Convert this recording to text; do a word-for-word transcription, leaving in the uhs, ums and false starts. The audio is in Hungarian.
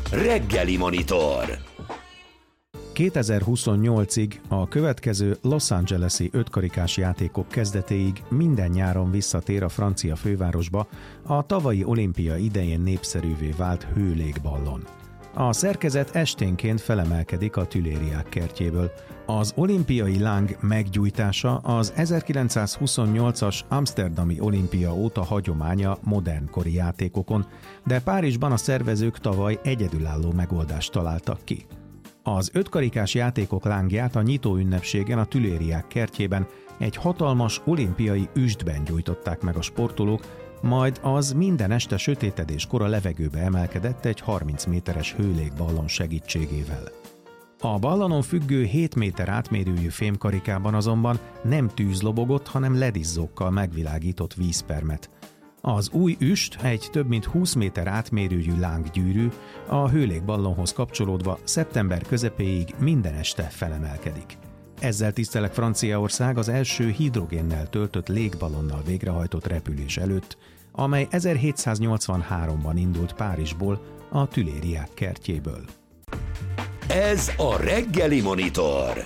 Reggeli Monitor. kétezer-huszonnyolcig, a következő Los Angeles-i ötkarikás játékok kezdetéig minden nyáron visszatér a francia fővárosba a tavalyi olimpia idején népszerűvé vált hőlégballon. A szerkezet esténként felemelkedik a Tülériák kertjéből. Az olimpiai láng meggyújtása az ezerkilencszázhuszonnyolcas amszterdami olimpia óta hagyománya modernkori játékokon, de Párizsban a szervezők tavaly egyedülálló megoldást találtak ki. Az ötkarikás játékok lángját a nyitó ünnepségen a Tülériák kertjében egy hatalmas olimpiai üstben gyújtották meg a sportolók, majd az minden este sötétedéskor a levegőbe emelkedett egy harminc méteres hőlégballon segítségével. A ballanon függő hét méter átmérőjű fémkarikában azonban nem tűz lobogott, hanem ledizzókkal megvilágított vízpermet. Az új üst, egy több mint húsz méter átmérőjű lánggyűrű, a hőlégballonhoz kapcsolódva szeptember közepéig minden este felemelkedik. Ezzel tiszteleg Franciaország az első hidrogénnel töltött légballonnal végrehajtott repülés előtt, amely ezerhétszáznyolcvanháromban indult Párizsból, a Tülériák kertjéből. Ez a Reggeli Monitor.